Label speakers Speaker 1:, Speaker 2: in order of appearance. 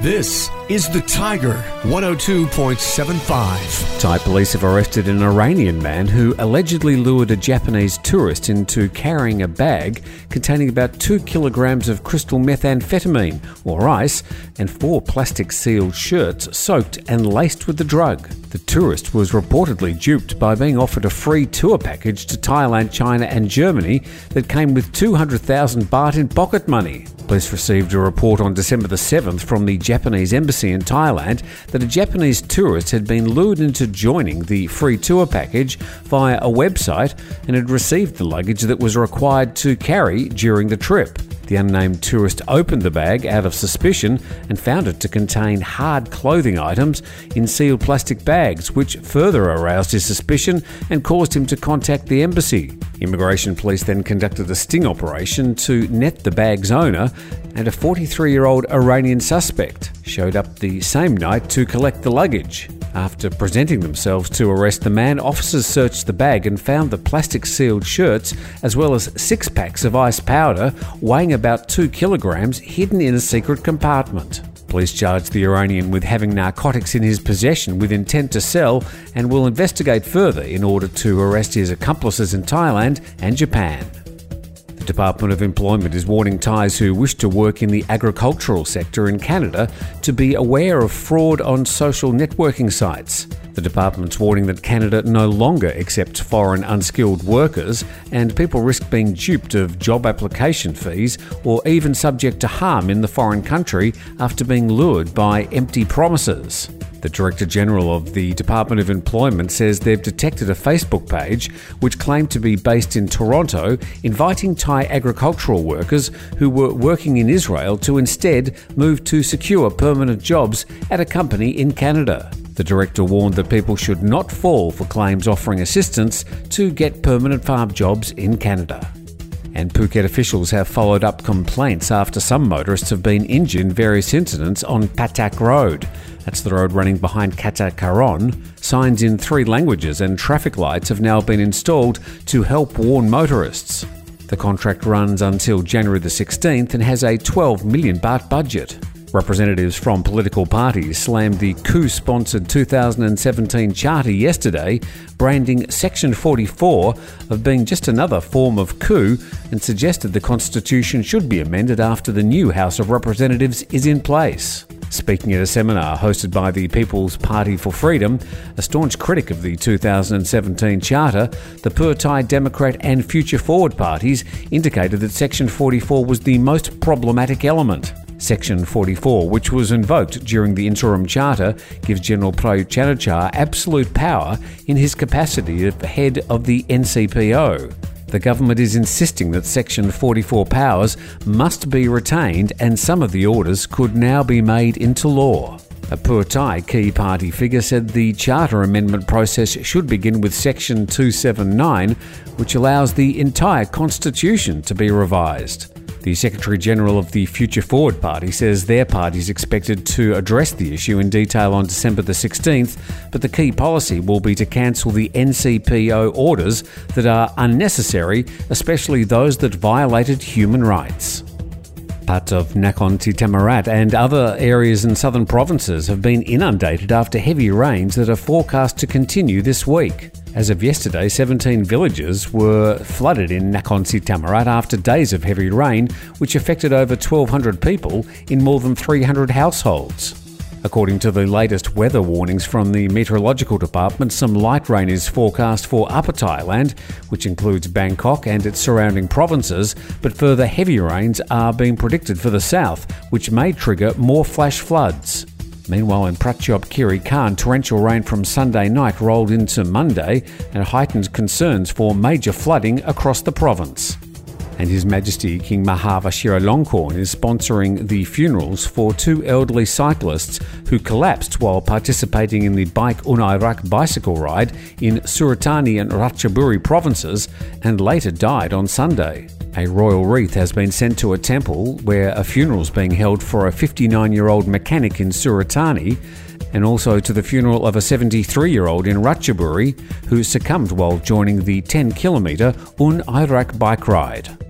Speaker 1: This is The Tiger 102.75.
Speaker 2: Thai police have arrested an Iranian man who allegedly lured a Japanese tourist into carrying a bag containing about 2 kilograms of crystal methamphetamine, or ice, and 4 plastic-sealed shirts soaked and laced with the drug. The tourist was reportedly duped by being offered a free tour package to Thailand, China and Germany that came with 200,000 baht in pocket money. Police received a report on December the 7th from the Japanese embassy in Thailand that a Japanese tourist had been lured into joining the free tour package via a website and had received the luggage that was required to carry during the trip. The unnamed tourist opened the bag out of suspicion and found it to contain hard clothing items in sealed plastic bags, which further aroused his suspicion and caused him to contact the embassy. Immigration police then conducted a sting operation to net the bag's owner, and a 43-year-old Iranian suspect showed up the same night to collect the luggage. After presenting themselves to arrest the man, officers searched the bag and found the plastic-sealed shirts as well as 6 packs of ice powder weighing about 2 kilograms hidden in a secret compartment. Police charged the Iranian with having narcotics in his possession with intent to sell and will investigate further in order to arrest his accomplices in Thailand and Japan. The Department of Employment is warning Thais who wish to work in the agricultural sector in Canada to be aware of fraud on social networking sites. The department's warning that Canada no longer accepts foreign unskilled workers and people risk being duped of job application fees or even subject to harm in the foreign country after being lured by empty promises. The Director General of the Department of Employment says they've detected a Facebook page which claimed to be based in Toronto, inviting Thai agricultural workers who were working in Israel to instead move to secure permanent jobs at a company in Canada. The director warned that people should not fall for claims offering assistance to get permanent farm jobs in Canada. And Phuket officials have followed up complaints after some motorists have been injured in various incidents on Patak Road. That's the road running behind Kata Karon. Signs in 3 languages and traffic lights have now been installed to help warn motorists. The contract runs until January the 16th and has a 12 million baht budget. Representatives from political parties slammed the coup-sponsored 2017 charter yesterday, branding Section 44 of being just another form of coup, and suggested the constitution should be amended after the new House of Representatives is in place. Speaking at a seminar hosted by the People's Party for Freedom, a staunch critic of the 2017 charter, the Pheu Thai Democrat and Future Forward parties indicated that Section 44 was the most problematic element. Section 44, which was invoked during the interim charter, gives General Prayut Chan-o-cha absolute power in his capacity as head of the NCPO. The government is insisting that Section 44 powers must be retained and some of the orders could now be made into law. A Pheu Thai key party figure said the charter amendment process should begin with Section 279, which allows the entire constitution to be revised. The Secretary-General of the Future Forward Party says their party is expected to address the issue in detail on December the 16th, but the key policy will be to cancel the NCPO orders that are unnecessary, especially those that violated human rights. Part of Nakhon Si Thammarat and other areas in southern provinces have been inundated after heavy rains that are forecast to continue this week. As of yesterday, 17 villages were flooded in Nakhon Si Thammarat after days of heavy rain, which affected over 1,200 people in more than 300 households. According to the latest weather warnings from the Meteorological Department, some light rain is forecast for Upper Thailand, which includes Bangkok and its surrounding provinces, but further heavy rains are being predicted for the south, which may trigger more flash floods. Meanwhile, in Prachuap Khiri Khan, torrential rain from Sunday night rolled into Monday and heightened concerns for major flooding across the province. And His Majesty King Maha Vajiralongkorn is sponsoring the funerals for 2 elderly cyclists who collapsed while participating in the Bike Unairak bicycle ride in Suratani and Ratchaburi provinces and later died on Sunday. A royal wreath has been sent to a temple where a funeral is being held for a 59-year-old mechanic in Suratani, and also to the funeral of a 73-year-old in Ratchaburi who succumbed while joining the 10-kilometre Un Airak bike ride.